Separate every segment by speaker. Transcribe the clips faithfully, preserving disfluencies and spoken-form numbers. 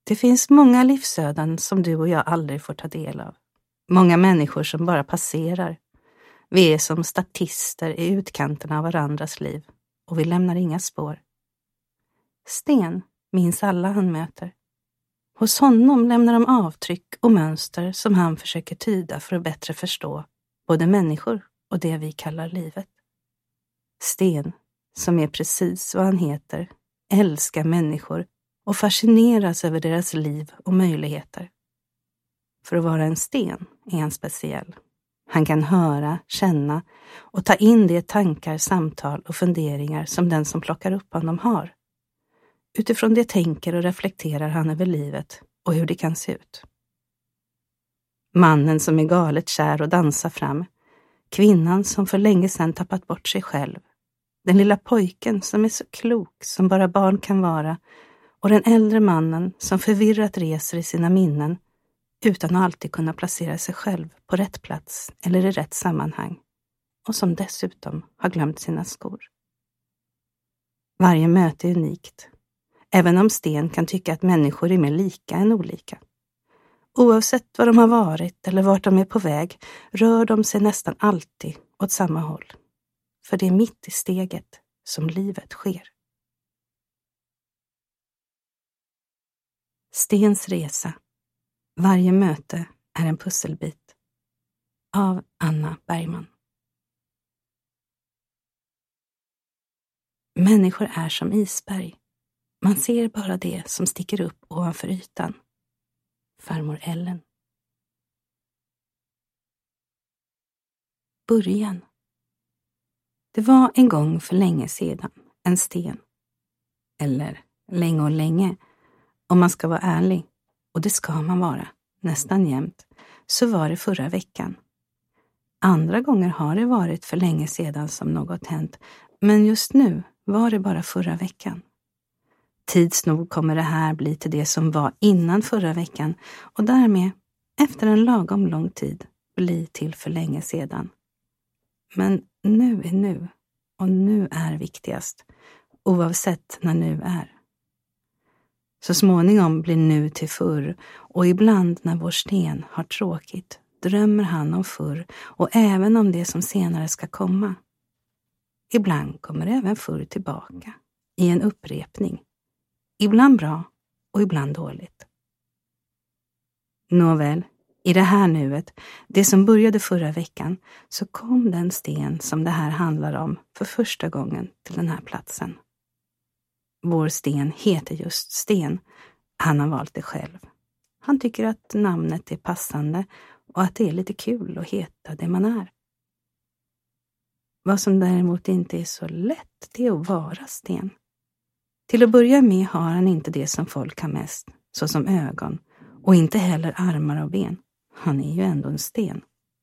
Speaker 1: Det finns många livsöden som du och jag aldrig får ta del av. Många människor som bara passerar. Vi är som statister i utkanterna av varandras liv och vi lämnar inga spår. Sten minns alla han möter. Hos honom lämnar de avtryck och mönster som han försöker tyda för att bättre förstå både människor och det vi kallar livet. Sten, som är precis vad han heter, älskar människor och fascineras över deras liv och möjligheter. För att vara en sten är han speciell. Han kan höra, känna och ta in de tankar, samtal och funderingar som den som plockar upp honom har. Utifrån det tänker och reflekterar han över livet och hur det kan se ut. Mannen som är galet kär och dansar fram. Kvinnan som för länge sedan tappat bort sig själv. Den lilla pojken som är så klok som bara barn kan vara. Och den äldre mannen som förvirrat reser i sina minnen utan att alltid kunna placera sig själv på rätt plats eller i rätt sammanhang. Och som dessutom har glömt sina skor. Varje möte är unikt. Även om Sten kan tycka att människor är mer lika än olika. Oavsett vad de har varit eller vart de är på väg rör de sig nästan alltid åt samma håll. För det är mitt i steget som livet sker. Stens resa. Varje möte är en pusselbit. Av Anna Bergman. Människor är som isberg. Man ser bara det som sticker upp ovanför ytan. Farmor Ellen. Början. Det var en gång för länge sedan en sten. Eller länge och länge. Om man ska vara ärlig. Och det ska man vara. Nästan jämt. Så var det förra veckan. Andra gånger har det varit för länge sedan som något hänt. Men just nu var det bara förra veckan. Tids nog kommer det här bli till det som var innan förra veckan och därmed, efter en lagom lång tid, bli till för länge sedan. Men nu är nu och nu är viktigast, oavsett när nu är. Så småningom blir nu till förr och ibland när vår sten har tråkigt drömmer han om förr och även om det som senare ska komma. Ibland kommer även förr tillbaka i en upprepning. Ibland bra och ibland dåligt. Nåväl, i det här nuet, det som började förra veckan, så kom den sten som det här handlar om för första gången till den här platsen. Vår sten heter just Sten. Han har valt det själv. Han tycker att namnet är passande och att det är lite kul att heta det man är. Vad som däremot inte är så lätt, det är att vara sten. Till att börja med har han inte det som folk har mest, såsom ögon, och inte heller armar och ben. Han är ju ändå en sten.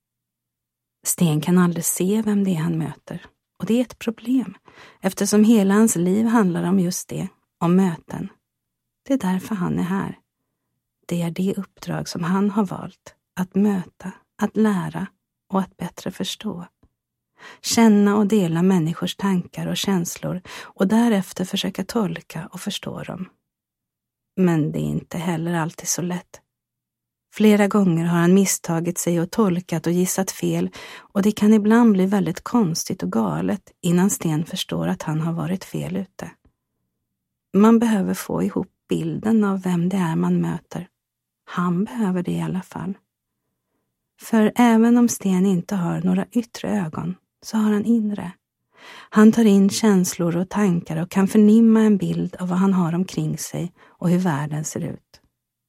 Speaker 1: Sten kan aldrig se vem det är han möter, och det är ett problem, eftersom hela hans liv handlar om just det, om möten. Det är därför han är här. Det är det uppdrag som han har valt, att möta, att lära och att bättre förstå. Känna och dela människors tankar och känslor och därefter försöka tolka och förstå dem. Men det är inte heller alltid så lätt. Flera gånger har han misstagit sig och tolkat och gissat fel och det kan ibland bli väldigt konstigt och galet innan Sten förstår att han har varit fel ute. Man behöver få ihop bilden av vem det är man möter. Han behöver det i alla fall. För även om Sten inte har några yttre ögon så har han inre. Han tar in känslor och tankar och kan förnimma en bild av vad han har omkring sig och hur världen ser ut.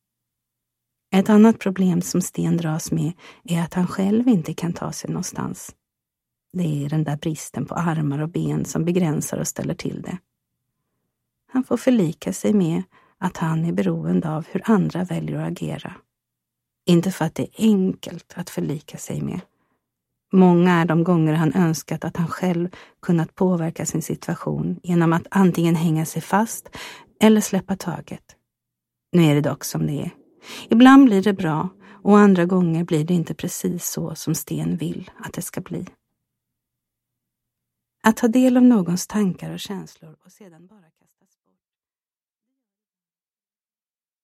Speaker 1: Ett annat problem som Sten dras med är att han själv inte kan ta sig någonstans. Det är den där bristen på armar och ben som begränsar och ställer till det. Han får förlika sig med att han är beroende av hur andra väljer att agera. Inte för att det är enkelt att förlika sig med. Många är de gånger han önskat att han själv kunnat påverka sin situation genom att antingen hänga sig fast eller släppa taget. Nu är det dock som det är. Ibland blir det bra och andra gånger blir det inte precis så som Sten vill att det ska bli. Att ta del av någons tankar och känslor och sedan bara kasta